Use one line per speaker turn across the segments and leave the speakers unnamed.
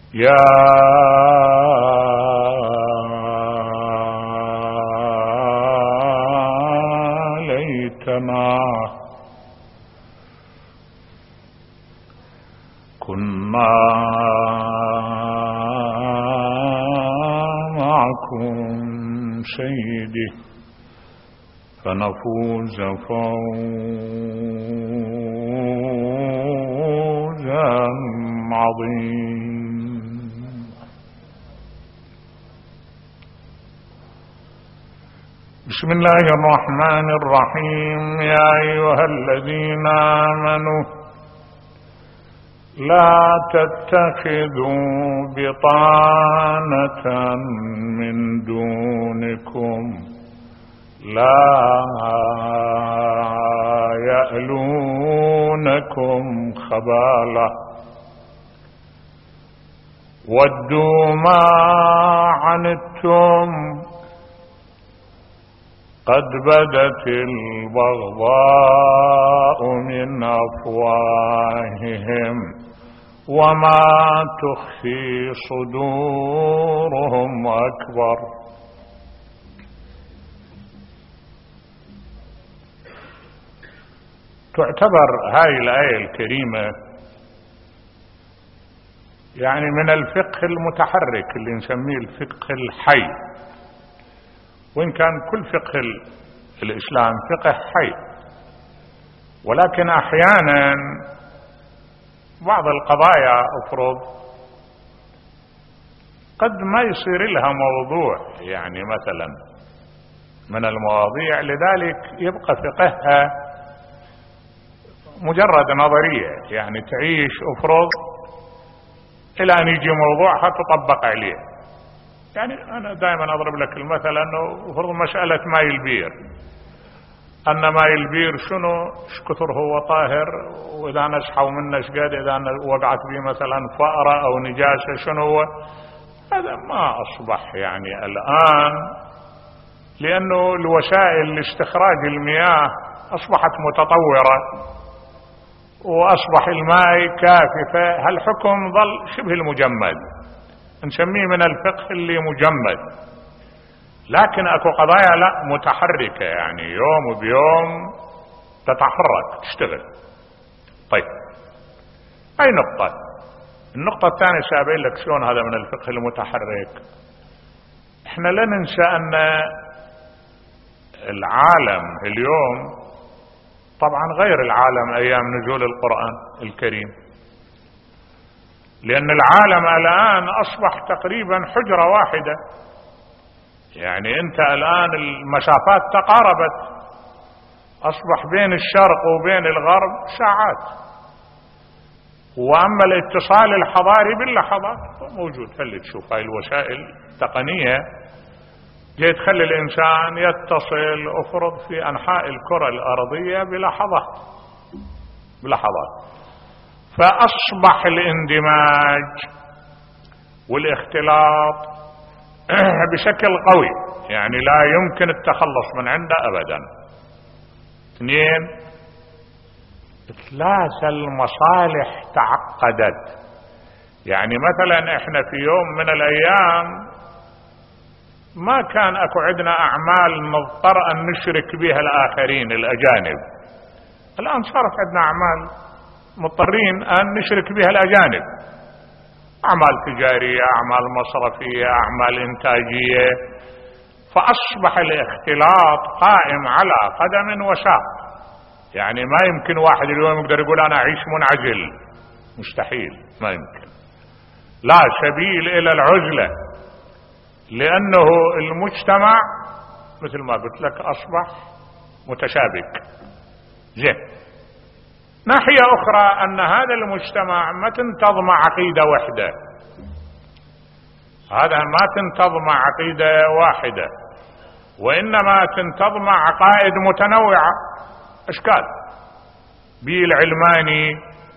يا ليتنا كنا معكم سيدي فنفوز فوزا عظيما. بسم الله الرحمن الرحيم. يا أيها الذين آمنوا لا تتخذوا بطانة من دونكم لا يألونكم خبالا ودوا ما عنتم قد بدت البغضاء من أفواههم وما تخفي صدورهم أكبر. تعتبر هاي الآية الكريمة يعني من الفقه المتحرك اللي نسميه الفقه الحي، وإن كان كل فقه الإسلام فقه حي، ولكن أحيانا بعض القضايا أفرض قد ما يصير لها موضوع يعني مثلا من المواضيع، لذلك يبقى فقهها مجرد نظرية، يعني تعيش أفرض إلى أن يجي موضوعها تطبق عليه. يعني أنا دائما أضرب لك المثل أنه أفرض مسألة ماء البير، أن ماء البير شنو كثر هو طاهر، وإذا نسحوا منه شقد، إذا وقعت به مثلا فأرة أو نجاسة شنو هو. هذا ما أصبح يعني الآن، لأنه الوسائل لاستخراج المياه أصبحت متطورة وأصبح الماء كاففة، هالحكم ظل شبه المجمد، نسميه من الفقه اللي مجمد. لكن اكو قضايا لا متحركة، يعني يوم وبيوم تتحرك تشتغل. طيب اي نقطة. النقطة الثانية سأبين لك شلون هذا من الفقه المتحرك. احنا لا ننسى ان العالم اليوم طبعا غير العالم ايام نزول القرآن الكريم، لأن العالم الآن أصبح تقريبا حجرة واحدة. يعني أنت الآن المسافات تقاربت، أصبح بين الشرق وبين الغرب ساعات، وأما الاتصال الحضاري باللحظات موجود. خلي تشوف هاي الوسائل التقنية جاي تخلي الإنسان يتصل أفرض في أنحاء الكرة الأرضية بلحظات. فأصبح الاندماج والاختلاط بشكل قوي، يعني لا يمكن التخلص من عنده أبدا. 2 إثلاث المصالح تعقدت. يعني مثلا احنا في يوم من الأيام ما كان اكو عندنا أعمال نضطر أن نشرك بها الآخرين الأجانب، الآن صارت عندنا أعمال مضطرين أن نشرك بها الأجانب، أعمال تجارية، أعمال مصرفية، أعمال إنتاجية. فأصبح الاختلاط قائم على قدم وساق. يعني ما يمكن واحد اليوم يقدر يقول أنا أعيش منعزل، مستحيل، ما يمكن، لا سبيل إلى العزلة، لأنه المجتمع مثل ما قلت لك أصبح متشابك. زين. ناحية أخرى أن هذا المجتمع ما تنتظم عقيدة واحدة، هذا ما تنتظم عقيدة واحدة، وإنما تنتظم عقائد متنوعة أشكال، بي العلماني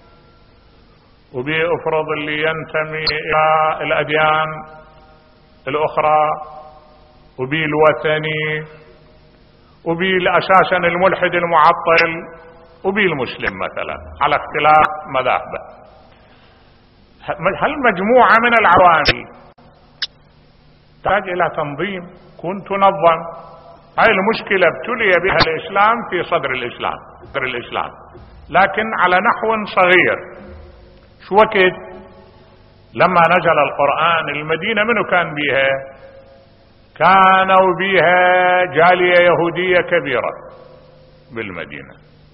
وبي أفرض اللي ينتمي إلى الأديان الأخرى، وبي الوثني، وبي أساسا الملحد المعطل، وبي المسلم مثلا، على اختلاف مذاهبه. هالمجموعة من العوامل تحتاج إلى تنظيم، كن تنظم. هاي المشكلة ابتلي بها الإسلام في صدر الإسلام، لكن على نحو صغير. شو وقت لما نزل القرآن المدينة منو كان بيها؟ كانوا بيها جالية يهودية كبيرة بالمدينة،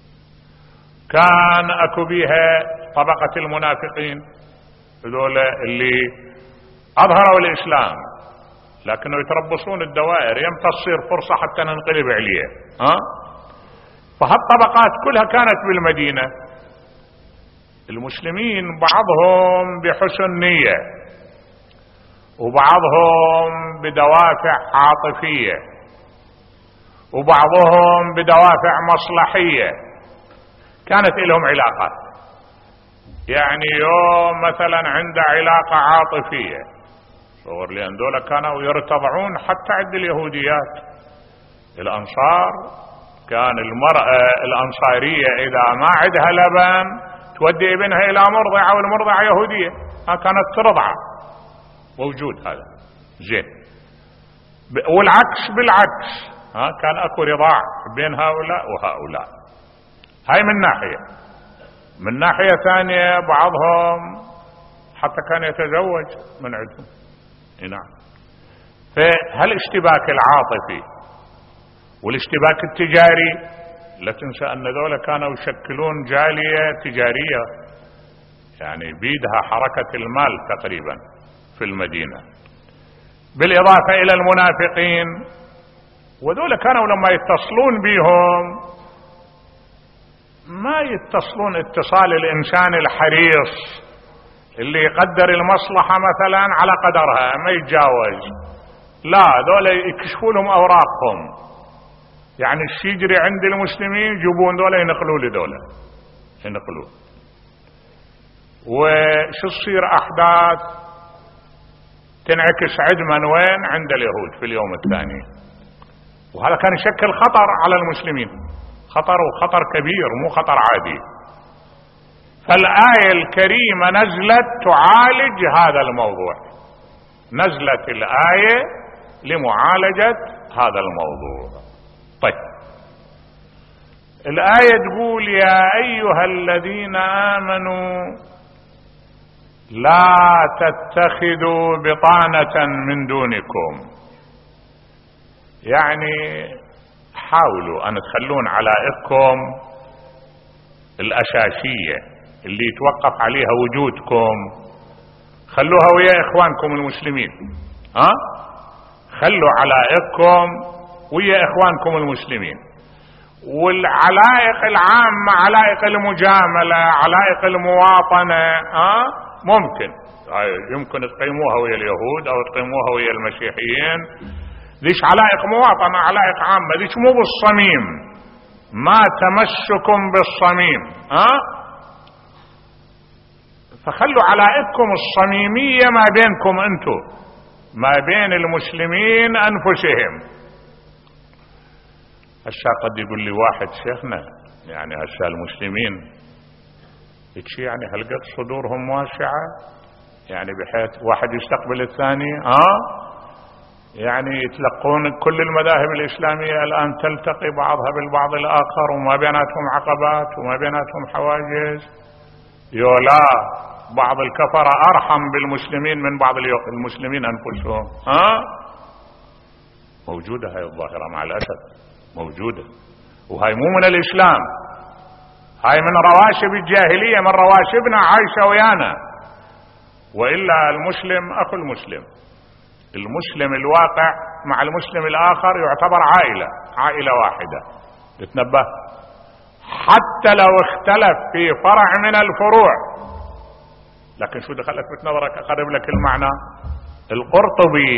كان اكو بيها طبقة المنافقين هذول اللي اظهروا الاسلام لكنه يتربصون الدوائر يمتى تصير فرصة حتى ننقلب عليه. فهالطبقات كلها كانت بالمدينة. المسلمين بعضهم بحسن نية وبعضهم بدوافع عاطفية وبعضهم بدوافع مصلحية كانت لهم علاقات. يعني يوم مثلا عنده علاقة عاطفية صور، لأن دول كانوا يرتضعون حتى عند اليهوديات. الأنصار كان المرأة الأنصارية إذا ما عندها لبن تودي ابنها إلى مرضعة والمرضعة يهودية، ما كانت ترضع. موجود هذا زين. والعكس بالعكس، كان اكو رضاع بين هؤلاء وهؤلاء. هاي من ناحية. من ناحية ثانية بعضهم حتى كان يتزوج من عندهم. نعم. فهالاشتباك العاطفي والاشتباك التجاري، لا تنسى ان ذولا كانوا يشكلون جالية تجارية، يعني بيدها حركة المال تقريبا في المدينة، بالإضافة إلى المنافقين. وذولا كانوا لما يتصلون بهم ما يتصلون اتصال الإنسان الحريص اللي يقدر المصلحة مثلا على قدرها ما يتجاوز، لا، ذولا يكشفوا لهم أوراقهم. يعني الشجري عند المسلمين يجيبون ذولا ينقلوا لذولا ينقلوا. وشو تصير أحداث تنعكس عدما وين؟ عند اليهود في اليوم الثاني. وهذا كان يشكل خطر على المسلمين، خطر وخطر كبير مو خطر عادي. فالآية الكريمة نزلت تعالج هذا الموضوع، نزلت الآية لمعالجة هذا الموضوع. طيب الآية تقول يا أيها الذين آمنوا لا تتخذوا بطانة من دونكم، يعني حاولوا أن تخلون علائقكم الأساسية اللي يتوقف عليها وجودكم خلوها ويا إخوانكم المسلمين. خلوا علائقكم ويا إخوانكم المسلمين. والعلائق العامة علائق المجاملة علائق المواطنة ممكن يمكن تقيموها ويا اليهود أو تقيموها ويا المسيحيين. ذيش علائق مواطنة علائق عامة، ذيش مو بالصميم، ما تمسكم بالصميم. فخلوا علائقكم الصميمية ما بينكم انتو، ما بين المسلمين أنفسهم. هسه قد يقول لي واحد شيخنا يعني هسه المسلمين يعني هل قد صدورهم واسعة يعني بحيث واحد يستقبل الثاني يعني يتلقون كل المذاهب الإسلامية الآن تلتقي بعضها بالبعض الآخر وما بيناتهم عقبات وما بيناتهم حواجز. يولا بعض الكفرة أرحم بالمسلمين من بعض المسلمين أنفسهم. موجودة هاي الظاهرة مع الأسف موجودة، وهاي مو من الإسلام، هاي من رواشب الجاهلية، من رواشبنا عايشة ويانا. وإلا المسلم أخو المسلم، المسلم الواقع مع المسلم الآخر يعتبر عائلة واحدة. تتنبه حتى لو اختلف في فرع من الفروع. لكن شو دخلت بنظرك أقرب لك المعنى. القرطبي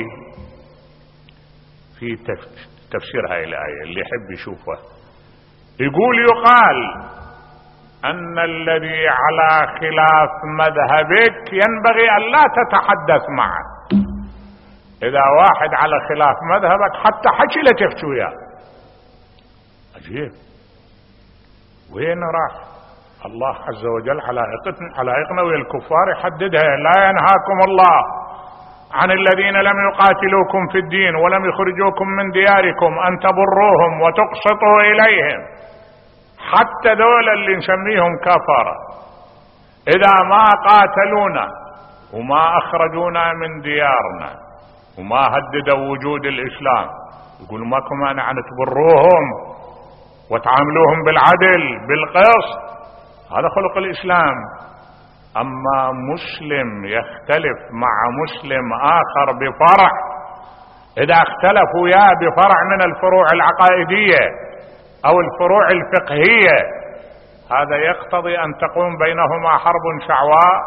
في تفسير هاي الآية اللي يحب يشوفه يقول يقال أن الذي على خلاف مذهبك ينبغي أن لا تتحدث معه. إذا واحد على خلاف مذهبك حتى حكي لا تحكي وياه. عجيب، وين راح الله عز وجل حلائقنا ويا الكفار يحددها: لا ينهاكم الله عن الذين لم يقاتلوكم في الدين ولم يخرجوكم من دياركم أن تبروهم وتقسطوا إليهم. حتى دول اللي نسميهم كفرة إذا ما قاتلونا وما أخرجونا من ديارنا وما هددوا وجود الإسلام، يقول ماكم مانع أن تبروهم وتعاملوهم بالعدل بالقسط. هذا خلق الإسلام. أما مسلم يختلف مع مسلم آخر بفرع، إذا اختلفوا وياه بفرع من الفروع العقائدية أو الفروع الفقهية، هذا يقتضي أن تقوم بينهما حرب شعواء.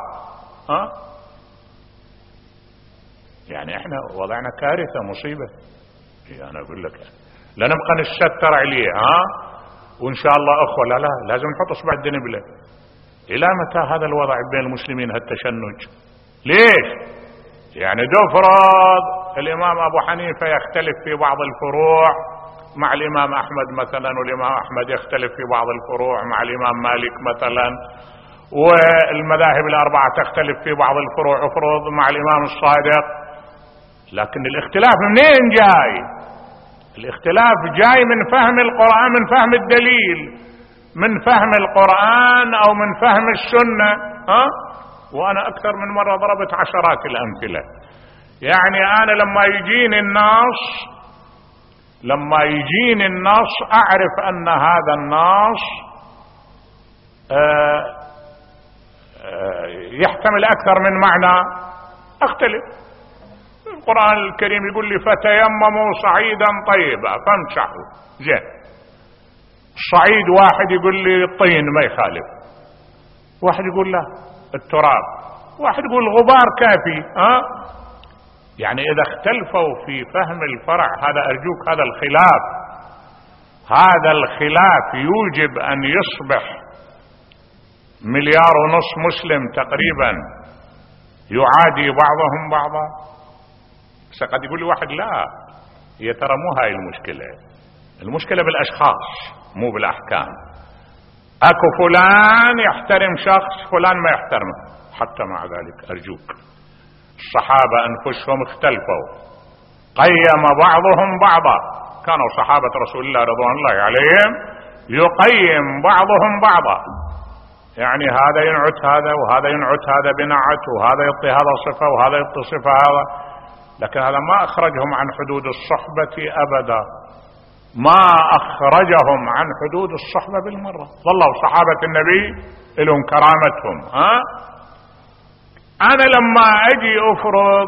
يعني احنا وضعنا كارثة مصيبة. أنا أقول لك لا نبقى نستتر عليه وإن شاء الله أخوة، لا لازم نحط إصبع الدنبلة. إلى متى هذا الوضع بين المسلمين هالتشنج؟ ليش؟ يعني دفرض الإمام أبو حنيفة يختلف في بعض الفروع مع الإمام أحمد مثلا، والإمام أحمد يختلف في بعض الفروع مع الإمام مالك مثلا، والمذاهب الأربعة تختلف في بعض الفروع افرض مع الإمام الصادق. لكن الاختلاف منين جاي؟ الاختلاف جاي من فهم القرآن، من فهم الدليل، من فهم القرآن أو من فهم السنة. وأنا أكثر من مرة ضربت عشرات الأمثلة. يعني أنا لما يجيني النص أعرف أن هذا النص يحتمل أكثر من معنى، أختلف. القرآن الكريم يقول لي: فتيمموا صعيدا طيبا فامسحوا. زين، الصعيد واحد يقول لي الطين ما يخالف، واحد يقول لا التراب، واحد يقول الغبار كافي. يعني إذا اختلفوا في فهم الفرع، هذا أرجوك هذا الخلاف يوجب أن يصبح 1.5 مليار مسلم تقريبا يعادي بعضهم بعضا. بس قد يقول لي واحد: لا، هي ترى مو هاي المشكلة بالأشخاص مو بالأحكام. أكو فلان يحترم شخص، فلان ما يحترمه. حتى مع ذلك أرجوك، الصحابة أنفسهم اختلفوا، قيم بعضهم بعضا. كانوا صحابة رسول الله رضوان الله عليهم يقيم بعضهم بعضا، يعني هذا ينعت هذا وهذا ينعت هذا بنعت، وهذا يعطي هذا صفة وهذا يعطي صفة هذا. لكن هذا ما أخرجهم عن حدود الصحبة أبدا، ما أخرجهم عن حدود الصحبة بالمرة. ظلوا صحابة النبي لهم كرامتهم. أنا لما أجي أفرض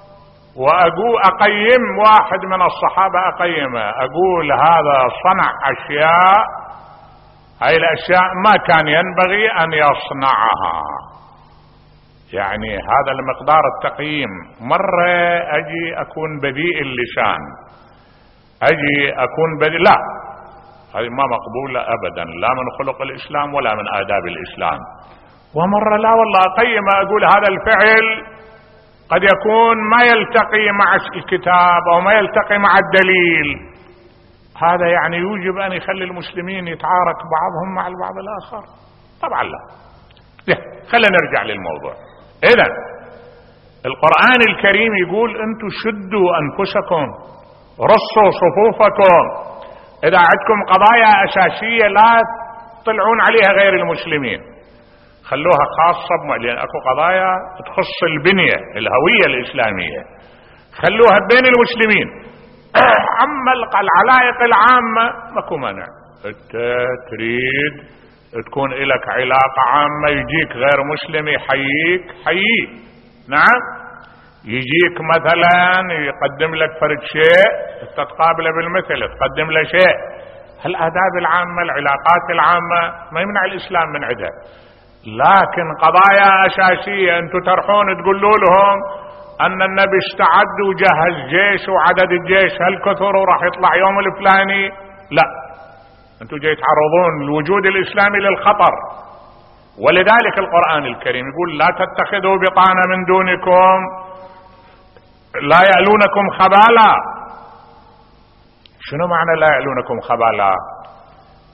وأقيم واحد من الصحابة، أقيمه، أقول هذا صنع أشياء، هاي الأشياء ما كان ينبغي أن يصنعها. يعني هذا المقدار التقييم. مرة أجي أكون بذيء اللسان، أجي أكون لا، هذه ما مقبولة أبدا، لا من خلق الإسلام ولا من آداب الإسلام. ومرة لا والله أقيم، أقول هذا الفعل قد يكون ما يلتقي مع الكتاب أو ما يلتقي مع الدليل. هذا يعني يوجب أن يخلي المسلمين يتعارك بعضهم مع البعض الآخر؟ طبعا لا. خلينا نرجع للموضوع. إذن القرآن الكريم يقول: أنتم شدوا أنفسكم، رصوا صفوفكم. إذا عندكم قضايا أساسية لا تطلعون عليها غير المسلمين، خلوها خاصة، لأن أكو قضايا تخص البنية الهوية الإسلامية، خلوها بين المسلمين. أما العلائق العامة ماكو مانع. أنت تريد تكون لك علاقة عامة، يجيك غير مسلم يحييك، حييه. نعم، يجيك مثلا يقدم لك فرد شيء، تتقابله بالمثل، تقدم له شيء. الآداب العامة، العلاقات العامة ما يمنع الإسلام من عدها. لكن قضايا أساسية أنتم ترحون تقولوا لهم أن النبي استعد وجهز جيش وعدد الجيش هالكثر وراح يطلع يوم الفلاني، لا، أنتم جاي تعرضون الوجود الإسلامي للخطر. ولذلك القرآن الكريم يقول: لا تتخذوا بطانة من دونكم لا يألونكم خبالا. شنو معنى لا يألونكم خبالا؟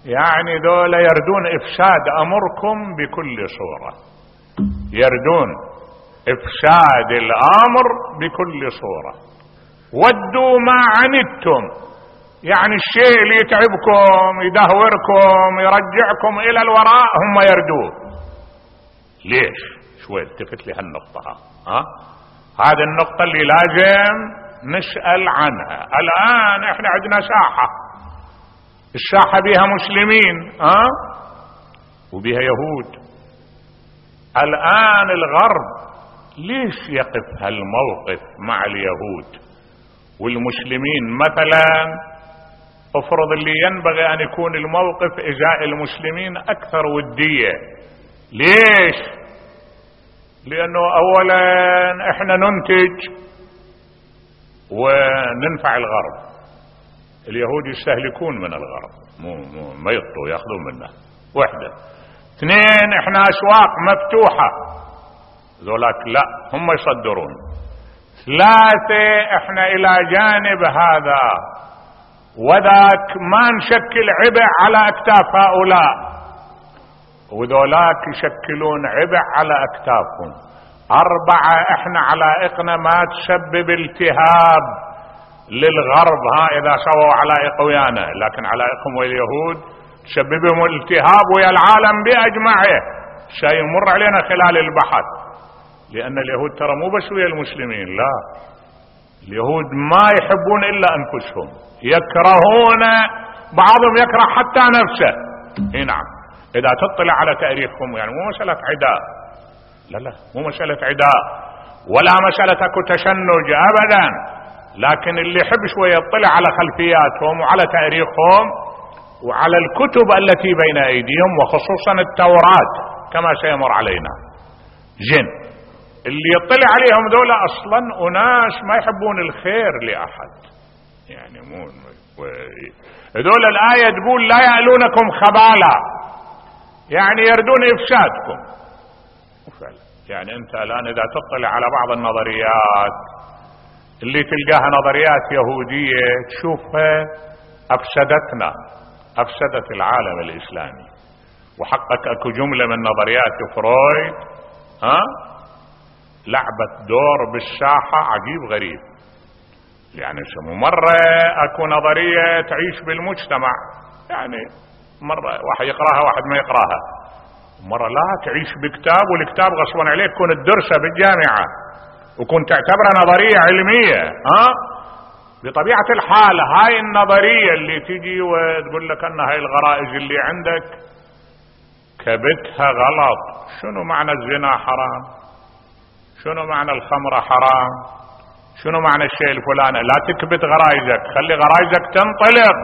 يعني ذولا يردون إفساد أمركم بكل صورة، يردون إفساد الأمر بكل صورة. ودوا ما عنتم، يعني الشيء اللي يتعبكم يدهوركم يرجعكم إلى الوراء هم يردوه. ليش؟ شوي التفت لي هالنقطة. هذه النقطة اللي لازم نسأل عنها. الآن احنا عندنا ساحة، الساحة بها مسلمين وبها يهود. الآن الغرب ليش يقف هالموقف مع اليهود والمسلمين؟ مثلا افرض اللي ينبغي أن يكون الموقف إزاء المسلمين أكثر ودية. ليش؟ لأنه أولا احنا ننتج وننفع الغرب، اليهود يستهلكون من الغرب، ما يطوا ياخذون منه. واحدة. اثنين، احنا أسواق مفتوحة، ذولاك لا هم يصدرون. ثلاثة، احنا إلى جانب هذا وذاك ما نشكل عبء على أكتاف هؤلاء، وذولاك يشكلون عبء على أكتافهم. أربعة، احنا علائقنا ما تسبب التهاب للغرب إذا سووا علائق ويانا، لكن علائقهم واليهود تسببهم التهاب ويا العالم بأجمعه، شيء يمر علينا خلال البحث. لأن اليهود ترى مو بس ويا المسلمين، لا، اليهود ما يحبون إلا أنفسهم، يكرهون، بعضهم يكره حتى نفسه. نعم، إذا تطلع على تاريخهم، يعني مو مسألة عداء، لا مو مسألة عداء ولا مسألة تشنج أبدا، لكن اللي يحب شوية يطلع على خلفياتهم وعلى تاريخهم وعلى الكتب التي بين أيديهم، وخصوصا التوراة كما سيمر علينا. اللي يطلع عليهم دولة أصلا أناس ما يحبون الخير لأحد، يعني مو دولة الآية تقول لا يألونكم خبالا، يعني يردون إفسادكم. يعني أنت الآن إذا تطلع على بعض النظريات اللي تلقاها نظريات يهودية تشوفها أفسدت العالم الإسلامي. وحقق أكو جملة من نظريات فرويد لعبت دور بالساحة عجيب غريب. يعني مرة أكو نظرية تعيش بالمجتمع، يعني مرة واحد يقراها واحد ما يقراها، مرة لا تعيش بكتاب، والكتاب غصبا عليك كون تدرسه بالجامعة وكنت تعتبرها نظرية علمية. بطبيعة الحال هاي النظرية اللي تجي وتقول لك أن هاي الغرائز اللي عندك كبتها غلط. شنو معنى الزنا حرام؟ شنو معنى الخمرة حرام؟ شنو معنى الشيء الفلاني؟ لا تكبت غرائزك، خلي غرائزك تنطلق،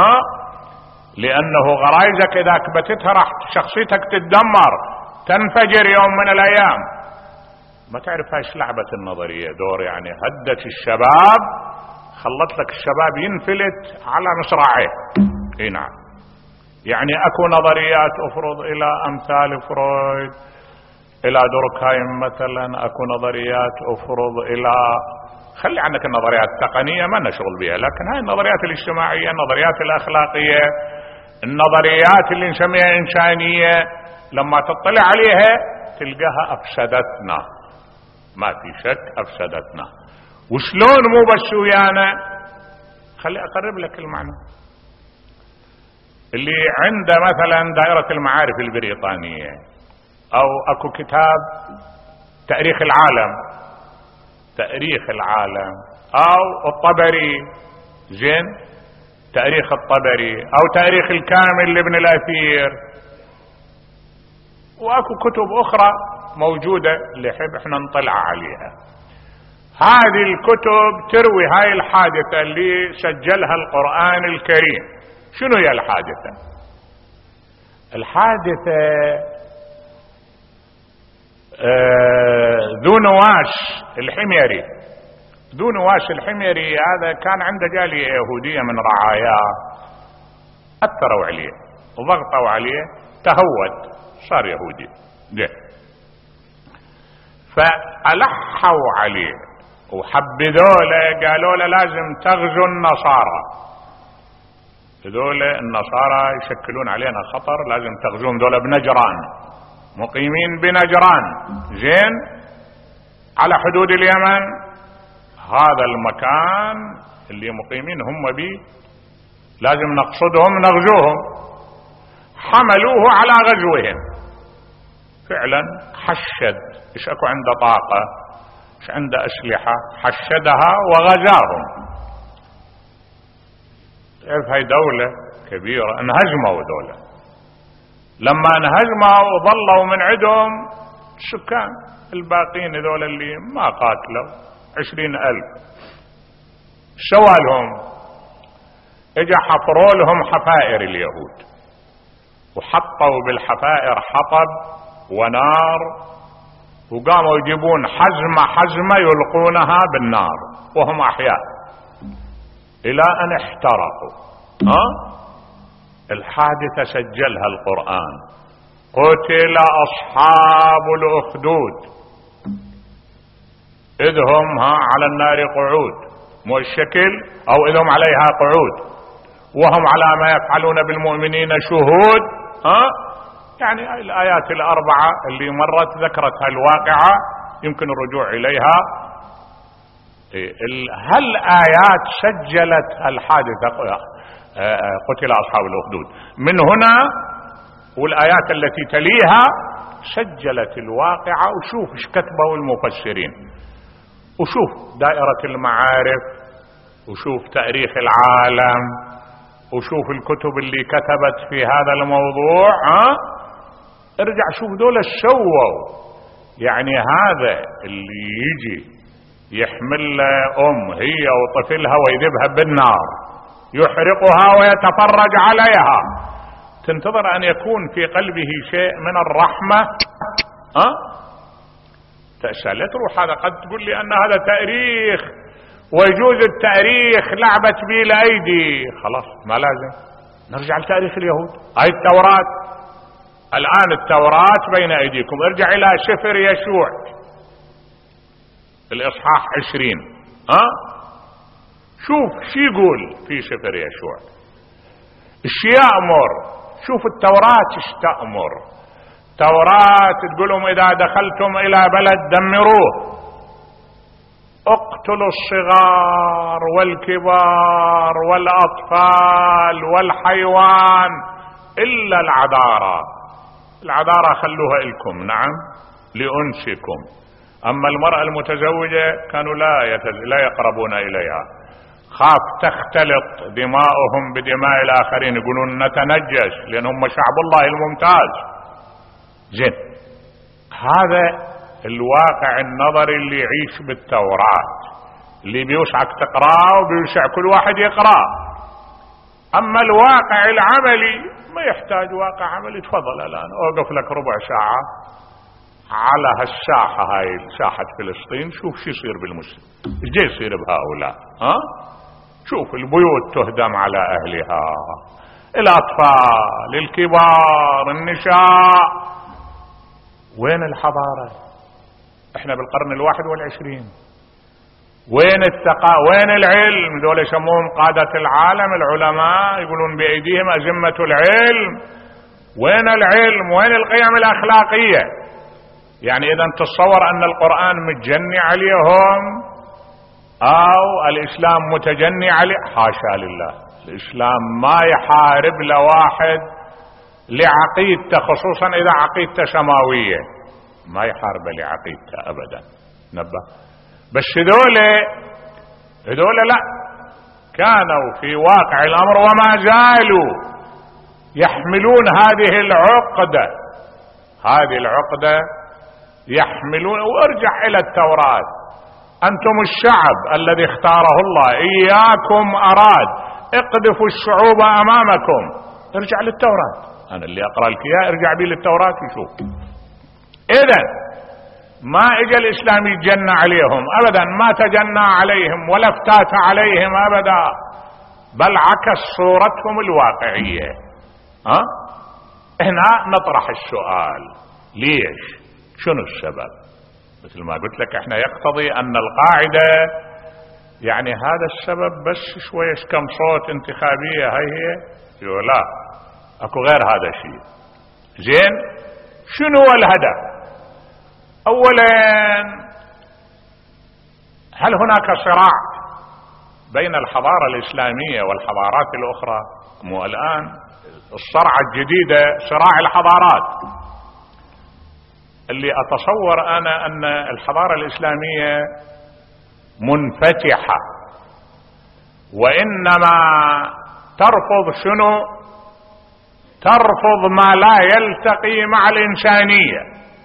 لأنه غرائزك إذا كبتتها راح شخصيتك تتدمر، تنفجر يوم من الأيام. ما تعرف ايش لعبة النظرية دور، يعني هدت الشباب، خلت لك الشباب ينفلت على مصراعيه. نعم، يعني اكو نظريات افرض الى امثال فرويد، الى دوركهايم مثلا، اكو نظريات افرض الى، خلي عنك النظريات التقنية ما نشغل بها، لكن هاي النظريات الاجتماعية، النظريات الاخلاقية، النظريات اللي نسميها انسانية، لما تطلع عليها تلقاها افسدتنا، ما في شك افسدتنا. وشلون مو بس ويانا؟ خلي اقرب لك المعنى. اللي عنده مثلا دائرة المعارف البريطانية، او اكو كتاب تاريخ العالم، او الطبري، تاريخ الطبري، او تاريخ الكامل لابن الاثير، واكو كتب اخرى موجودة اللي يحب احنا نطلع عليها. هذه الكتب تروي هاي الحادثة اللي سجلها القرآن الكريم. شنو هي الحادثة؟ ذو نواس الحميري هذا كان عنده جالية يهودية من رعاياه، أثروا عليه وضغطوا عليه، تهود صار يهودي. فألحوا عليه وحبذوا له، قالوا له لازم تغزو النصارى. هذول النصارى يشكلون علينا خطر، لازم تغزون ذولا بنجران، مقيمين بنجران، زين، على حدود اليمن. هذا المكان اللي مقيمين هم به لازم نقصدهم نغزوهم. حملوه على غزوهم، فعلا حشد، ايش اكو عنده طاقة، ايش عنده اسلحة، حشدها وغزاهم. تعرف هاي دولة كبيرة، انهزموا دولة، لما انهزموا ظلوا من عندهم السكان الباقين هذول اللي ما قاتلوا 20,000. سوالهم اجا حفروا لهم حفائر اليهود، وحطوا بالحفائر حطب ونار، وقاموا يجيبون حزمة يلقونها بالنار وهم احياء الى ان احترقوا. الحادثة سجلها القرآن: قتل اصحاب الاخدود اذ هم على النار قعود، مو الشكل، او اذ هم عليها قعود وهم على ما يفعلون بالمؤمنين شهود. يعني الآيات الأربعة اللي مرت ذكرتها الواقعة، يمكن الرجوع إليها. هل آيات سجلت الحادثة قتل أصحاب الأخدود من هنا، والآيات التي تليها سجلت الواقعة. وشوف ايش كتبوا المفسرين، وشوف دائرة المعارف، وشوف تاريخ العالم، وشوف الكتب اللي كتبت في هذا الموضوع. ارجع شوف دول سووا. يعني هذا اللي يجي يحمل هي وطفلها ويذبها بالنار، يحرقها ويتفرج عليها، تنتظر ان يكون في قلبه شيء من الرحمة؟ تأسى لا تروح. هذا قد تقول لي ان هذا تاريخ ويجوز التاريخ لعبة بيه الايدي، خلاص ما لازم نرجع لتاريخ اليهود. هاي التوراة الان، التوراة بين ايديكم، ارجع الى سفر يشوع الاصحاح 20. شوف شي يقول في سفر يشوع، ايش يأمر. شوف التوراة ايش تأمر. توراة تقولهم اذا دخلتم الى بلد دمروه، اقتلوا الصغار والكبار والاطفال والحيوان الا العذارى. العذارى خلوها لكم، نعم، لأنسكم. اما المرأة المتزوجة كانوا لا يقربون اليها، خاف تختلط دماؤهم بدماء الاخرين، يقولون نتنجس لانهم شعب الله الممتاز. زين، هذا الواقع النظري اللي يعيش بالتوراة، اللي بيوسعك تقراه وبيوسع كل واحد يقراه. اما الواقع العملي ما يحتاج واقع عملي. تفضل الان اوقف لك ربع ساعة على هالساحة، هاي ساحة فلسطين، شوف شو يصير بالمسلم، ايش يصير بهؤلاء. شوف البيوت تهدم على اهلها، الاطفال، الكبار، النساء. وين الحضارة؟ احنا بالقرن 21. وين وين العلم؟ دول يسموهم قادة العالم، العلماء، يقولون بأيديهم أزمة العلم. وين العلم؟ وين القيم الأخلاقية؟ يعني إذا تتصور أن القرآن متجني عليهم أو الإسلام متجني عليه؟ حاشا لله. الإسلام ما يحارب لواحد لعقيدته، خصوصا إذا عقيدته سماوية، ما يحارب لعقيدته أبدا. نبه. بس هذول لا، كانوا في واقع الأمر وما زالوا يحملون هذه العقدة يحملون. وارجع إلى التوراة: أنتم الشعب الذي اختاره الله، إياكم أراد، اقذفوا الشعوب أمامكم. ارجع للتوراة، أنا اللي أقرأ لك إياه، ارجع بي للتوراة وشوف. إذن ما اجى الإسلام يتجنى عليهم أبدا، ما تجنى عليهم ولا افتات عليهم أبدا، بل عكس صورتهم الواقعية. هنا نطرح السؤال: ليش؟ شنو السبب؟ مثل ما قلت لك، احنا يقتضي أن القاعدة يعني هذا السبب بس شويش كم صوت انتخابية هي لا، اكو غير هذا الشيء. زين، شنو هو الهدف؟ اولا، هل هناك صراع بين الحضارة الإسلامية والحضارات الأخرى؟ مو الآن الصرعة الجديدة صراع الحضارات، اللي أتصور أنا أن الحضارة الإسلامية منفتحة، وإنما ترفض شنو؟ ترفض ما لا يلتقي مع الإنسانية.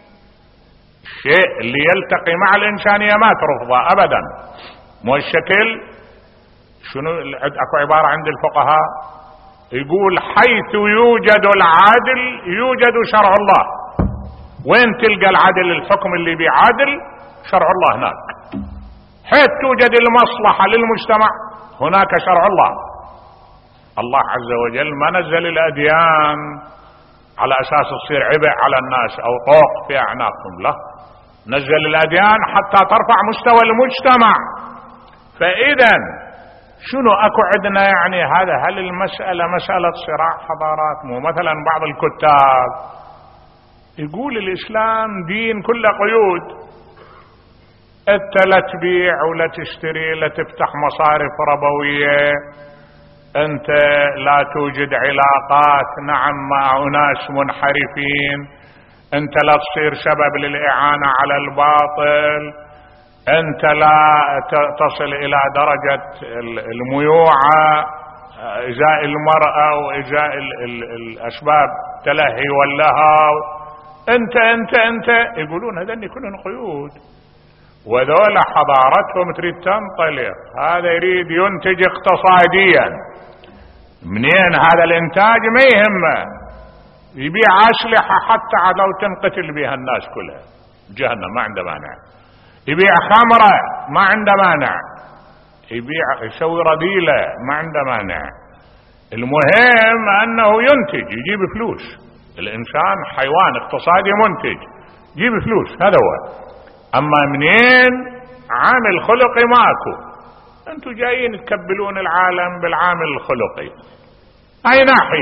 الشيء اللي يلتقي مع الإنسانية ما ترفضه أبدا. مو الشكل شنو؟ اكو عبارة عند الفقهاء يقول حيث يوجد العدل يوجد شرع الله. وين تلقى العدل؟ الحكم اللي بيعادل شرع الله هناك. حيث توجد المصلحة للمجتمع هناك شرع الله. الله عز وجل ما نزل الأديان على أساس تصير عبء على الناس أو طوق في أعناقهم، لا، نزل الأديان حتى ترفع مستوى المجتمع. فإذا شنو اكو عندنا يعني هذا؟ هل المسألة مسألة صراع حضارات؟ مو مثلا بعض الكتاب يقول الإسلام دين كله قيود، انت لا تبيع ولا تشتري، لا تفتح مصارف ربوية، انت لا توجد علاقات نعم مع أناس منحرفين، انت لا تصير سبب للإعانة على الباطل، انت لا تصل الى درجة الميوعة، ازاء المرأة وازاء الاسباب تلهي واللهو، انت يقولون هذني كلهم قيود. وذولا حضارتهم تريد تنطلق، هذا يريد ينتج اقتصاديا. منين هذا الانتاج؟ ما يهمه، يبيع اسلحة حتى لو تنقتل بها الناس كلها، جهنم ما عنده مانع. يبيع خمرة ما عنده مانع، يسوي رذيلة ما عنده مانع. المهم انه ينتج، يجيب فلوس. الانسان حيوان اقتصادي منتج، يجيب فلوس، هذا هو. اما منين عامل خلقي ماكو. انتوا جايين تكبلون العالم بالعامل الخلقي، هاي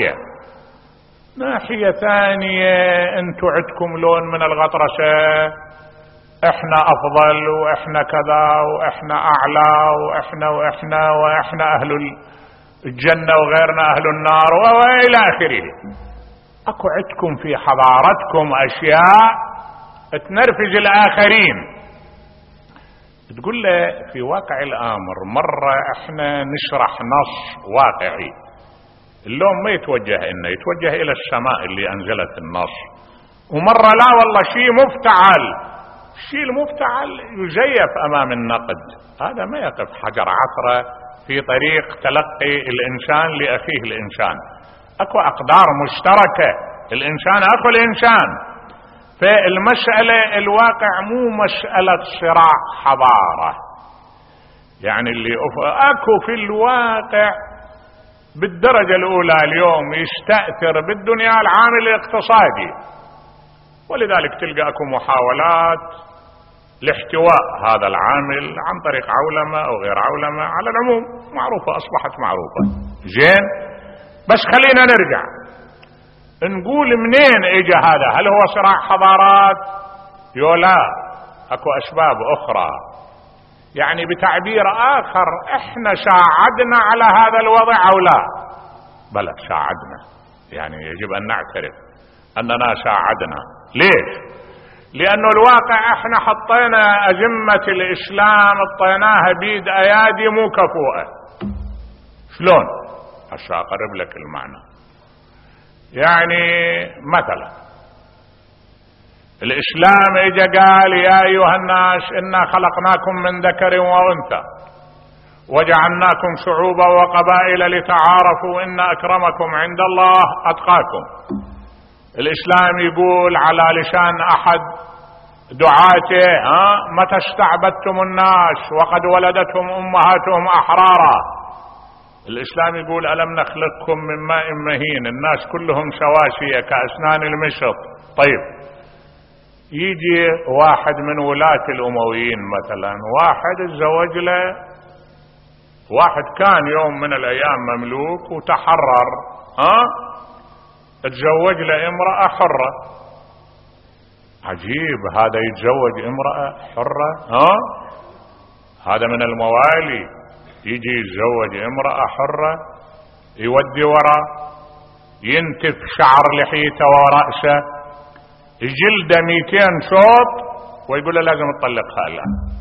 ناحية ثانية انتوا عندكم لون من الغطرسة، احنا افضل واحنا كذا واحنا اعلى واحنا اهل الجنة وغيرنا اهل النار والى اخره. اكو عندكم في حضارتكم اشياء تنرفز الاخرين. تقول له في واقع الامر مرة احنا نشرح نص واقعي، اللوم ما يتوجه لنا، يتوجه الى السماء اللي انزلت النص. ومرة لا والله شيء مفتعل، الشيء المفتعل يزيف امام النقد، هذا ما يقف حجر عثرة في طريق تلقي الانسان لاخيه الانسان. اكو اقدار مشتركة، الانسان اخو الانسان. فالمسألة الواقع مو مسألة صراع حضارة، يعني اللي اكو في الواقع بالدرجة الاولى اليوم يستأثر بالدنيا العامل الاقتصادي، ولذلك تلقى اكو محاولات لاحتواء هذا العامل عن طريق عولمة او غير عولمة، على العموم معروفة، اصبحت معروفة. زين، بس خلينا نرجع نقول منين اجى هذا؟ هل هو صراع حضارات؟ لا، اكو اسباب اخرى. يعني بتعبير اخر، احنا ساعدنا على هذا الوضع او لا؟ بلى ساعدنا، يعني يجب ان نعترف اننا ساعدنا. ليش؟ لانه الواقع احنا حطينا ازمة الاسلام حطيناها بيد ايادي مو كفؤة. شلون؟ هسه اقرب لك المعنى. يعني مثلا الاسلام اجا قال يا ايها الناس انا خلقناكم من ذكر وانثى وجعلناكم شعوبا وقبائل لتعارفوا ان اكرمكم عند الله اتقاكم. الاسلام يقول على لسان احد دعاته متى استعبدتم الناس وقد ولدتهم امهاتهم احرارا. الاسلام يقول الم نخلقكم من ماء مهين، الناس كلهم سواسية كأسنان المشط. طيب يجي واحد من ولاة الامويين مثلا، واحد تزوج له واحد كان يوم من الأيام مملوك وتحرر، تزوج لامرأة حرة. عجيب، هذا يتزوج امرأة حرة؟ هذا من الموالي يجي يتزوج امرأة حرة، يودي وراء، ينتف شعر لحيته ورأسه، يجلده 200 شوط ويقول له لازم تطلقها الآن.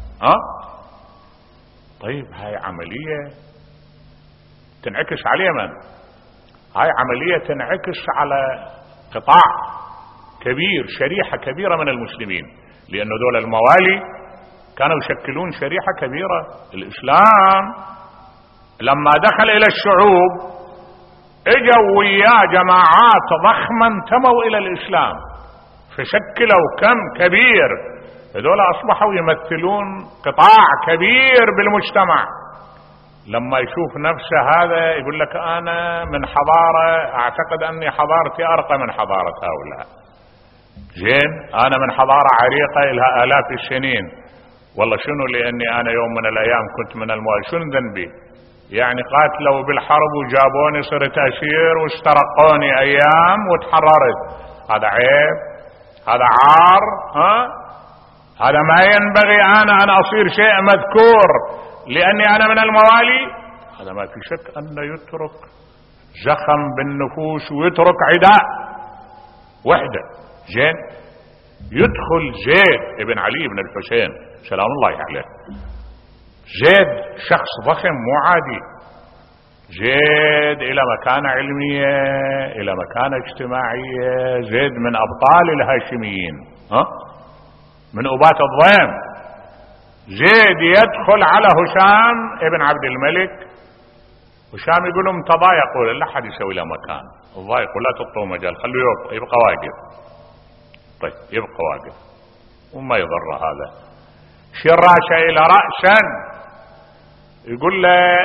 طيب هاي عملية تنعكس على من؟ هاي عملية تنعكس على قطاع كبير، شريحة كبيرة من المسلمين، لأن دول الموالي كانوا يشكلون شريحة كبيرة. الإسلام لما دخل إلى الشعوب اجوا وياه جماعات ضخمة انتموا إلى الإسلام، فشكلوا كم كبير، هذول أصبحوا يمثلون قطاع كبير بالمجتمع. لما يشوف نفسه هذا يقول لك أنا من حضارة، أعتقد أني حضارتي أرقى من حضارة هؤلاء. زين، أنا من حضارة عريقة لها آلاف السنين، والله شنو لأني أنا يوم من الأيام كنت من الموالي، شنو ذنبي؟ يعني قاتلوا بالحرب وجابوني صرت أسير واسترقوني أيام وتحررت، هذا عيب، هذا عار. هذا ما ينبغي أنا أن أصير شيء مذكور لأني أنا من الموالي. هذا ما في شك أنه يترك زخم بالنفوس ويترك عداء وحدة. زين، يدخل زيد ابن علي بن الحسين سلام الله عليه. زيد شخص ضخم مو عادي، زيد إلى مكانة علمية، إلى مكانة اجتماعية، زيد من أبطال الهاشميين، من أبات الضيم. زيد يدخل على هشام ابن عبد الملك، هشام يقول لهم تضايقوا، لا حد يسوي له مكان، تضايقوا لا تطوا مجال، خلوا يبقى واقف. طيب يبقى واقف وما يضر هذا، شير راسه إلى رأسا، يقول له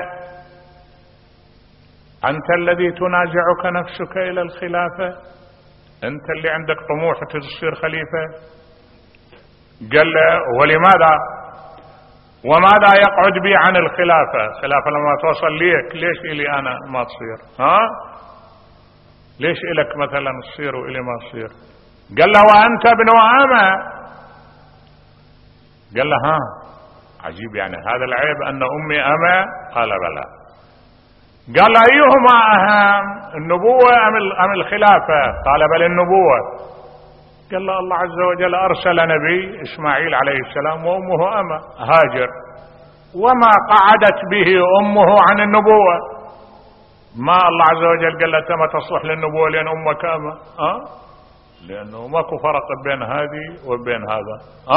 أنت الذي تنازعك نفسك إلى الخلافة، أنت اللي عندك طموح تصير خليفة. قال له ولماذا؟ وماذا يقعد بي عن الخلافة؟ خلافة لما توصل ليك، ليش إلي أنا ما تصير؟ ليش إلك مثلا تصير وإلي ما تصير؟ قال له وأنت ابن أمة. قال له عجيب، يعني هذا العيب أن أمي أمة؟ قال بلى. قال أيهما أهم، النبوة أم الخلافة؟ قال بل النبوة. قال له الله عز وجل أرسل نبي إسماعيل عليه السلام وأمه أمة هاجر، وما قعدت به أمه عن النبوة، ما الله عز وجل قال له ما تصلح للنبوة لأن أمك أمة، لأنه ماكو فرق بين هذه وبين هذا.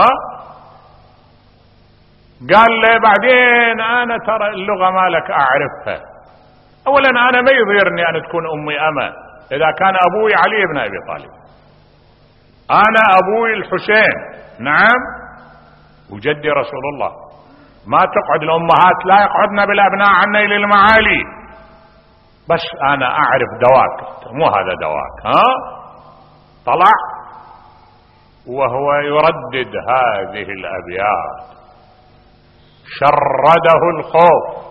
قال له بعدين أنا ترى اللغة مالك أعرفها، أولا أنا ما يضيرني أن تكون أمي أمة إذا كان أبوي علي بن أبي طالب، أنا أبوي الحسين نعم وجدي رسول الله، ما تقعد الأمهات لا يقعدن بالأبناء عني للمعالي، بس أنا أعرف دواك مو هذا دواك. طلع وهو يردد هذه الأبيات، شرده الخوف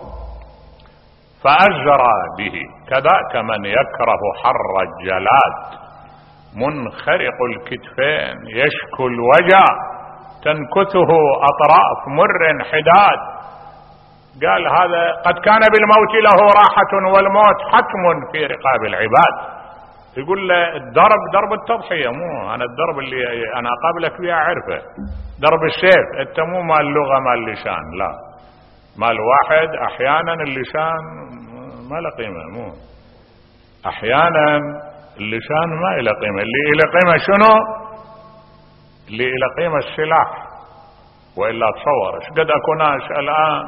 فأجرى به كذاك من يكره حر الجلاد، منخرق الكتفين يشكو الوجع تنكثه أطراف مر حداد. قال هذا قد كان بالموت له راحة والموت حتم في رقاب العباد. يقول له الضرب ضرب التضحية، مو أنا الضرب اللي أنا أقابلك بها عرفه، ضرب السيف، أنت مو مال اللغة مال اللسان، لا مال واحد أحيانا اللسان ما له قيمة، مو أحيانا اللسان ما له قيمة، اللي له قيمة شنو؟ اللي له قيمة السلاح. وإلا تصور ايش قد أكو ناس الآن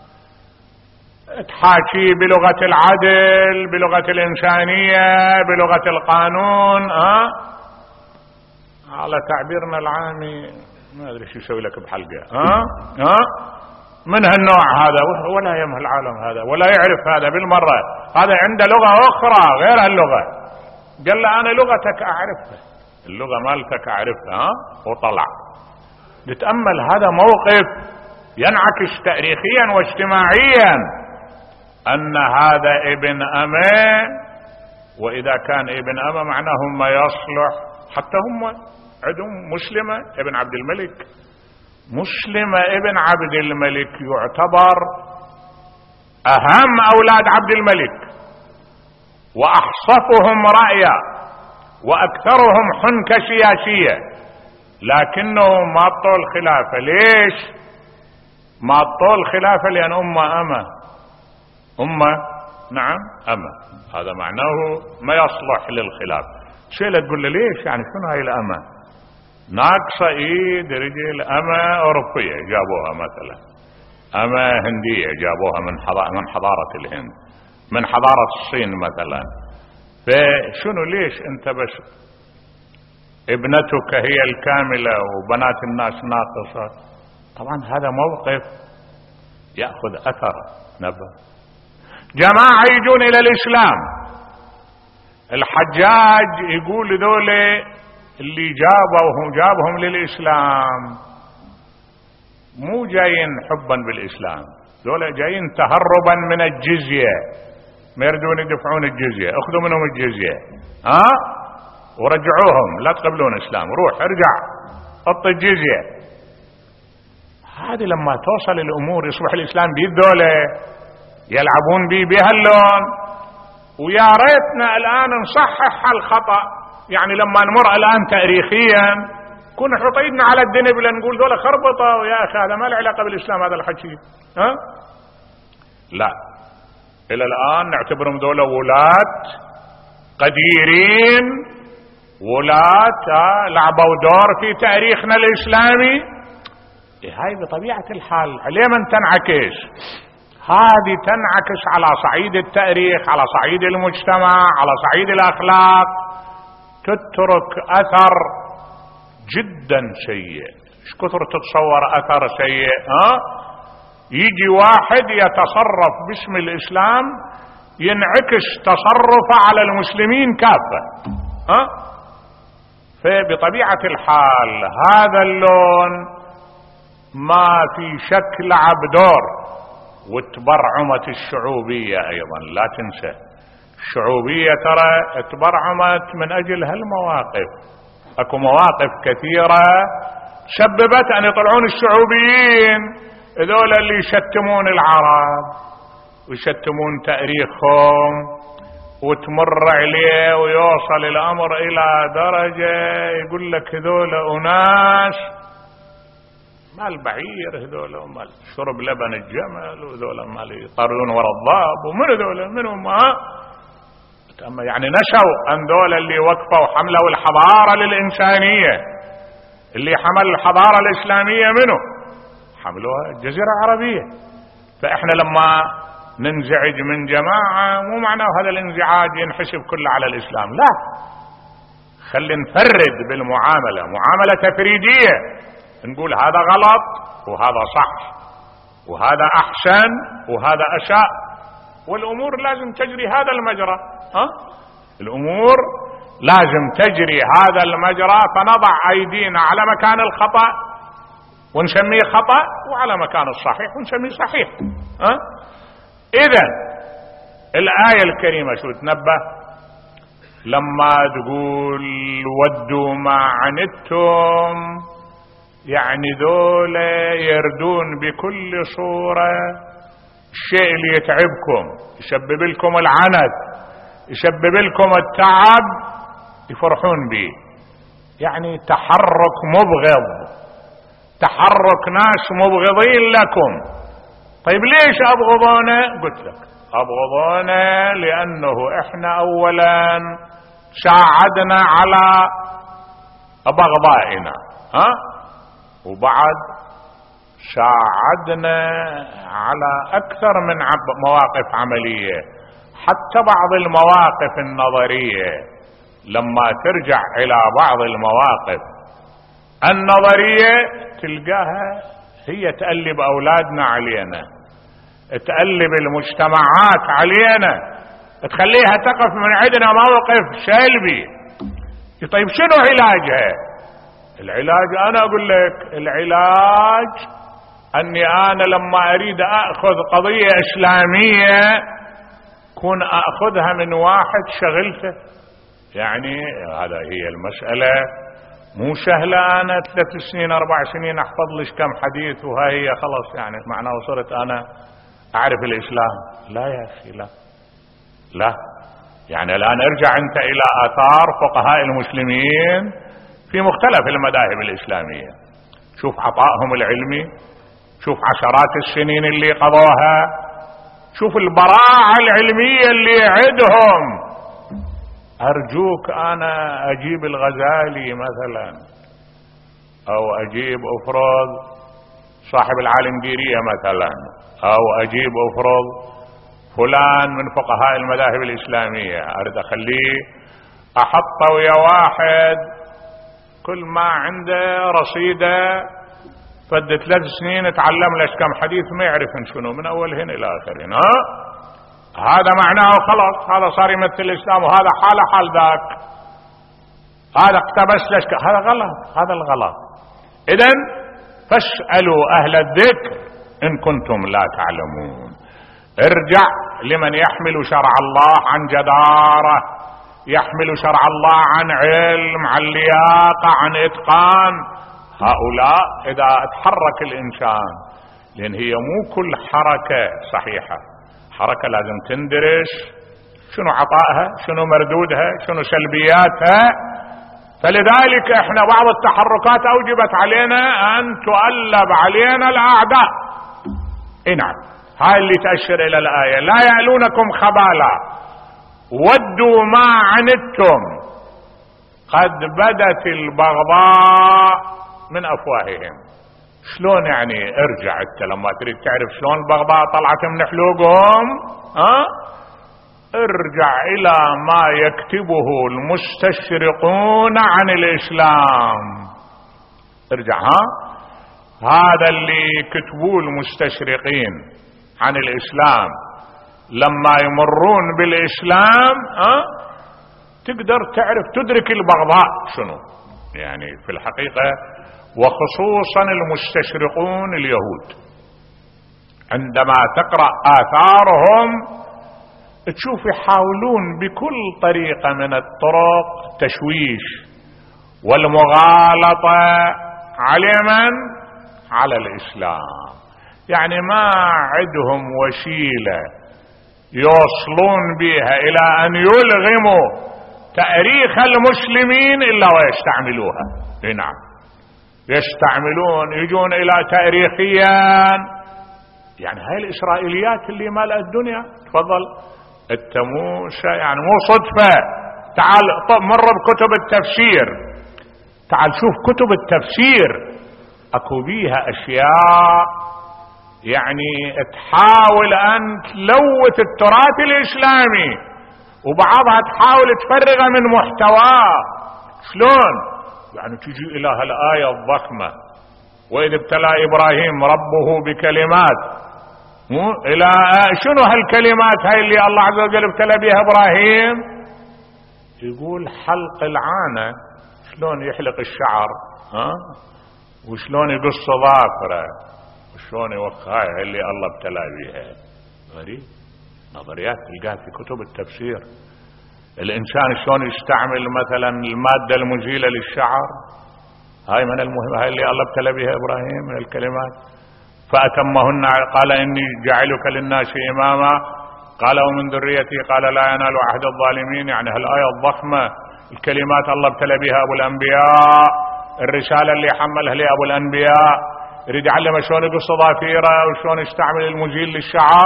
تحاكي بلغة العدل، بلغة الإنسانية، بلغة القانون، على تعبيرنا العامي ما أدري شو يسوي لك بحلقة، من هالنوع هذا، ولا يمه العالم هذا ولا يعرف هذا بالمرة، هذا عنده لغة أخرى غير هاللغة. قال له أنا لغتك أعرفها، اللغة مالتك أعرفها، وطلع. نتأمل هذا موقف ينعكس تاريخيا واجتماعيا أن هذا ابن أمة، وإذا كان ابن أمة معناه ما يصلح. حتى هم عندهم مسلمة ابن عبد الملك، مسلمة ابن عبد الملك يعتبر أهم أولاد عبد الملك وأحصفهم رأيا وأكثرهم حنكة سياسية، لكنه ما طول خلافة. ليش ما طول خلافة؟ لأن أمة نعم أمة، هذا معناه ما يصلح للخلاف. شيء لا تقول له ليش، يعني شنو هاي الأمة؟ ناقصة ايد رجل أمة أوروبية جابوها، مثلا أمة هندية جابوها من حضارة الهند، من حضارة الصين مثلا. فشنو ليش انت بس ابنتك هي الكاملة وبنات الناس ناقصة؟ طبعا هذا موقف يأخذ أثر نبأ. جماعة يجون إلى الإسلام، الحجاج يقول ذولي اللي جابهم للإسلام مو جايين حبا بالإسلام، ذولا جايين تهربا من الجزية، ما يريدون يدفعون الجزية، اخذوا منهم الجزية ورجعوهم، لا تقبلون إسلام، روح ارجع حط الجزية. هذه لما توصل الأمور يصبح الإسلام بيد ذولا يلعبون بهاللون. ويا ريتنا الآن نصحح الخطأ، يعني لما نمر الآن تاريخيا كنا نحط ايدنا على الدنيا بلا نقول ذولا خربطة يا أخي، هذا ما له علاقة بالإسلام هذا الحكي. لا، إلى الآن نعتبرهم ذولا ولاة قديرين، ولاة لعبوا دور في تاريخنا الإسلامي. هاي بطبيعة الحال عليه من تنعكس، هذه تنعكس على صعيد التاريخ، على صعيد المجتمع، على صعيد الأخلاق، تترك أثر جدا سيء. ايش كثر تتصور أثر سيء؟ يجي واحد يتصرف باسم الإسلام ينعكس تصرفه على المسلمين كافة. فبطبيعة الحال هذا اللون ما في شك لعب دور. وتبرعمت الشعوبية أيضا، لا تنسى الشعوبية ترى تبرعمت من أجل هالمواقف. أكو مواقف كثيرة سببت أن يطلعون الشعوبيين ذولا اللي يشتمون العرب ويشتمون تاريخهم، وتمر عليه ويوصل الأمر إلى درجة يقول لك هذول أناس مال بعير، هذول مال شرب لبن الجمل، وهذول مال يطردون وراء الضاب، ومن هذول منهم يعني نشوا أن ذول اللي وقفوا حملوا الحضارة للإنسانية، اللي حمل الحضارة الإسلامية منه حملوها الجزيرة العربية. فإحنا لما ننزعج من جماعة مو معناه هذا الانزعاج ينحسب كله على الإسلام، لا، خلي نفرد بالمعاملة، معاملة تفريدية، نقول هذا غلط وهذا صح وهذا أحسن وهذا أساء، والأمور لازم تجري هذا المجرى. الأمور لازم تجري هذا المجرى، فنضع أيدينا على مكان الخطأ ونسميه خطأ، وعلى مكان الصحيح ونسميه صحيح. إذن الآية الكريمة شو تنبه لما تقول ودوا ما عنتم، يعني ذولا يردون بكل صورة الشيء اللي يتعبكم، يسبب لكم العنت، يسبب لكم التعب، يفرحون به. يعني تحرك مبغض، تحرك ناس مبغضين لكم. طيب ليش أبغضونا؟ قلت لك أبغضونا لأنه إحنا أولا ساعدنا على بغضائنا، وبعد ساعدنا على أكثر من مواقف عملية، حتى بعض المواقف النظرية. لما ترجع إلى بعض المواقف النظرية تلقاها هي تقلب أولادنا علينا، تقلب المجتمعات علينا، تخليها تقف من عندنا موقف سلبي. طيب شنو علاجها؟ العلاج أنا أقول لك العلاج أني أنا لما أريد أخذ قضية إسلامية كون أخذها من واحد شغلته. يعني هذا هي المسألة مو سهلة. أنا 3 سنين 4 سنين أحفظ ليش كم حديث وهاي هي خلص يعني معناه وصلت أنا أعرف الإسلام. لا يا أخي لا. يعني الآن ارجع أنت إلى آثار فقهاء المسلمين في مختلف المذاهب الإسلامية، شوف عطائهم العلمي، شوف عشرات السنين اللي قضوها، شوف البراعة العلمية اللي عندهم. أرجوك أنا أجيب الغزالي مثلا أو أجيب أفرض صاحب العالمجيرية مثلا أو أجيب أفرض فلان من فقهاء المذاهب الإسلامية، أريد أخليه أحطه ويا واحد كل ما عنده رصيدة فد 3 سنين تعلم لك كم حديث ما يعرف شنو من أولهن إلى آخرين. هذا معناه خلاص هذا صار يمثل الإسلام وهذا حال ذاك، هذا اقتبس لك. هذا غلط، هذا الغلط. إذن فاسألوا أهل الذكر إن كنتم لا تعلمون. ارجع لمن يحمل شرع الله عن جدارة، يحمل شرع الله عن علم، عن لياقة، عن إتقان. هؤلاء إذا اتحرك الإنسان، لأن هي مو كل حركة صحيحة، حركة لازم تندرس شنو عطائها، شنو مردودها، شنو سلبياتها. فلذلك احنا بعض التحركات أوجبت علينا أن تؤلب علينا الأعداء. نعم، هاي اللي تأشر إلى الآية لا يألونكم خبالا ودوا ما عنتم قد بدت البغضاء من أفواههم. شلون يعني؟ ارجع انت لما تريد تعرف شلون البغضاء طلعت من حلوقهم، ارجع إلى ما يكتبه المستشرقون عن الإسلام. ارجع هذا اللي كتبوه المستشرقين عن الإسلام لما يمرون بالإسلام تقدر تعرف تدرك البغضاء شنو يعني في الحقيقة. وخصوصا المستشرقون اليهود عندما تقرأ آثارهم تشوف يحاولون بكل طريقة من الطرق تشويش والمغالطة على من؟ على الإسلام. يعني ما عندهم وسيلة يوصلون بها إلى أن يلغموا تاريخ المسلمين إلا ويستعملوها. نعم، يستعملون، يجون إلى تاريخيا. يعني هاي الإسرائيليات اللي مالت الدنيا. تفضل التموس يعني مو صدفة. تعال مر بكتب التفسير، تعال شوف كتب التفسير أكو بيها أشياء يعني تحاول أن تلوث التراث الإسلامي وبعضها تحاول تفرغ من محتواه. شلون؟ يعني تجي إلى هالآية الضخمة وإذ ابتلى إبراهيم ربه بكلمات، إلى شنو هالكلمات هاي اللي الله عز وجل ابتلى بها إبراهيم؟ يقول حلق العانة، شلون يحلق الشعر وشلون يقص ظافره وشلون يوخاها اللي الله ابتلى بها. غريب، نظريات تلقاها في كتب التفسير. الإنسان شلون يستعمل مثلا المادة المزيلة للشعر، هاي من المهم، هاي اللي الله ابتلى بها إبراهيم من الكلمات. فأتمهن قال إني جعلك للناس إماما قال ومن ذريتي قال لا ينال عهد الظالمين. يعني هالآية الضخمة الكلمات الله ابتلى بها أبو الأنبياء، الرسالة اللي حملها لأبو الأنبياء، يريد يعلم شلون يقص ظافيره وشلون يستعمل المزيل للشعر.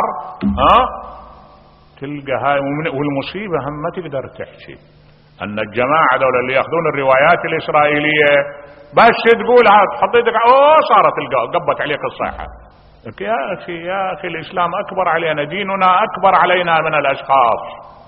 تلقى هاي. والمصيبة هم ما تقدر تحكي أن الجماعة دول اللي يأخذون الروايات الإسرائيلية بس تقولها تحط يدك صارت قبت عليك الصيحة. يا أخي الإسلام أكبر علينا، ديننا أكبر علينا من الأشخاص.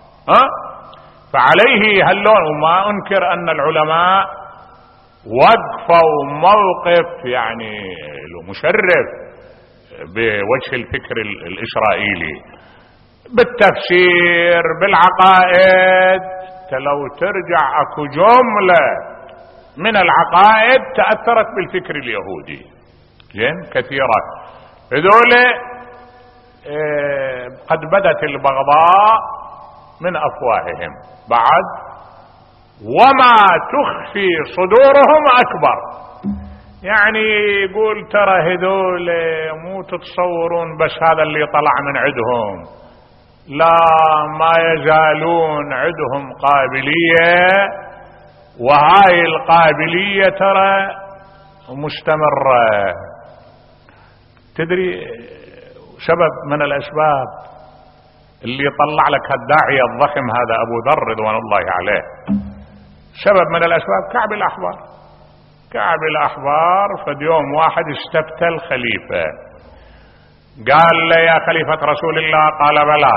فعليه هاللون. وما أنكر أن العلماء وقفوا موقف يعني مشرف بوجه الفكر الإسرائيلي بالتفسير بالعقائد. لو ترجع أكو جملة من العقائد تأثرت بالفكر اليهودي. زين كثيرة. هذول قد بدت البغضاء من أفواههم بعد، وما تخفي صدورهم أكبر. يعني يقول ترى هذول مو تتصورون بس هذا اللي طلع من عندهم، لا، ما يزالون عندهم قابلية، وهاي القابلية ترى مستمرة. تدري سبب من الأسباب اللي يطلع لك الداعية الضخم هذا أبو ذر رضوان الله عليه؟ سبب من الأسباب كعب الأحبار. كعب الأحبار فد يوم واحد استفتى الخليفة، قال له يا خليفة رسول الله، قال بلى.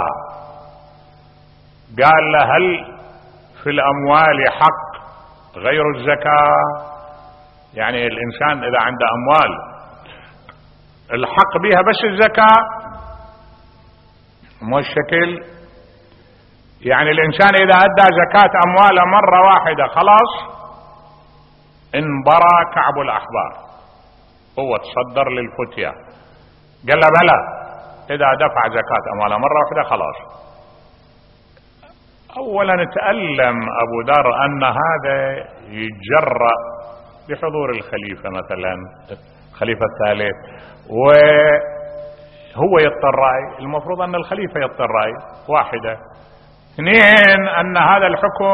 قال له هل في الأموال حق غير الزكاة؟ يعني الإنسان إذا عنده أموال الحق بها بس الزكاة؟ مو الشكل. يعني الإنسان إذا أدى زكاة أمواله مرة واحدة خلاص انبرى كعب الأحبار، هو تصدر للفتية. قال له بلى، إذا دفع زكاة أمواله مرة واحدة خلاص. أولا تألم أبو ذر أن هذا يتجرأ بحضور الخليفة مثلا، الخليفة الثالث، وهو يضطر رأي. المفروض أن الخليفة يضطر رأي واحدة. اثنين، أن هذا الحكم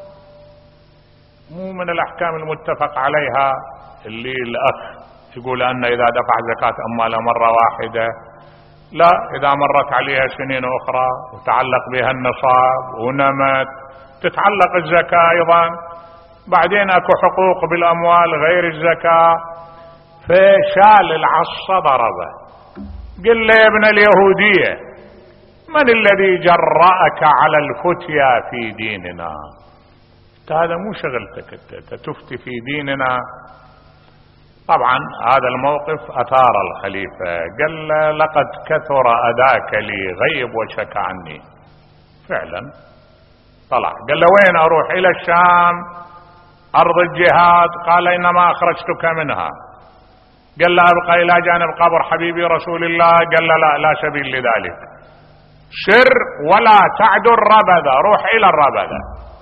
مو من الأحكام المتفق عليها، اللي الأخ يقول أن إذا دفع زكاة أمواله مرة واحدة، لا، إذا مرت عليها سنين أخرى وتعلق بها النصاب ونمت تتعلق الزكاة أيضا. بعدين أكو حقوق بالأموال غير الزكاة. فشال العصا ضربه، قل له يا ابن اليهودية، من الذي جرأك على الفتيا في ديننا؟ هذا مو شغلتك، انت تفتي في ديننا. طبعا هذا الموقف أثار الخليفة، قال له لقد كثر أداك لي غيب وشك عني. فعلا طلع، قال له وين أروح؟ إلى الشام، أرض الجهاد. قال إنما أخرجتك منها. قال له أبقى إلى جانب قبر حبيبي رسول الله. قال له لا سبيل لذلك، سر ولا تعد الربذة، روح إلى الربذة.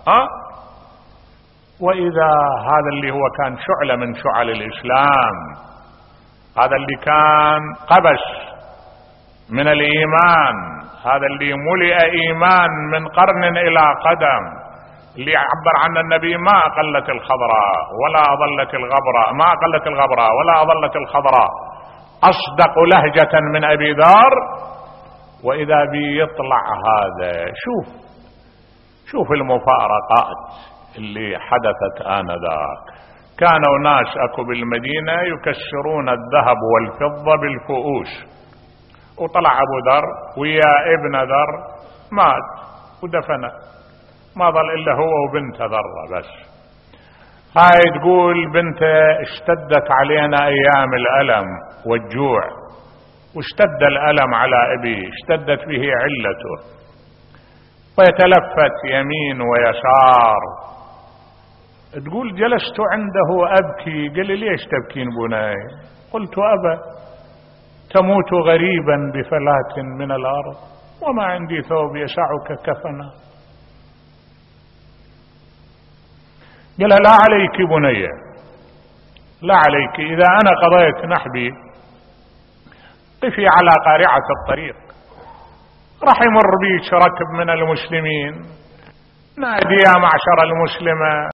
وإذا هذا اللي هو كان شعلة من شعل الإسلام، هذا اللي كان قبس من الإيمان، هذا اللي ملئ إيمان من قرن إلى قدم، اللي يعبر عنه النبي ما أقلت الخضراء ولا أضلت الغبراء، ما أقلت الغبراء ولا أضلت الخضراء، أصدق لهجة من أبي ذر. وإذا بيطلع هذا، شوف المفارقات اللي حدثت آنذاك. كانوا ناس أكو بالمدينة يكسرون الذهب والفضة بالفؤوس، وطلع أبو ذر ويا ابن ذر مات ودفنه، ما ظل إلا هو وبنته ذرة بس. هاي تقول بنته اشتدت علينا أيام الألم والجوع، واشتد الألم على أبي، اشتدت به علته، ويتلفت يمين ويسار. تقول جلست عنده أبكي، قال لي ليش تبكين بناي؟ قلت أبا، تموت غريبا بفلاة من الأرض وما عندي ثوب يسعك كفنا. قال لا عليك بني، لا عليك، إذا أنا قضيت نحبي قفي على قارعة الطريق، راح يمر بيك ركب من المسلمين، نادي يا معشر المسلمة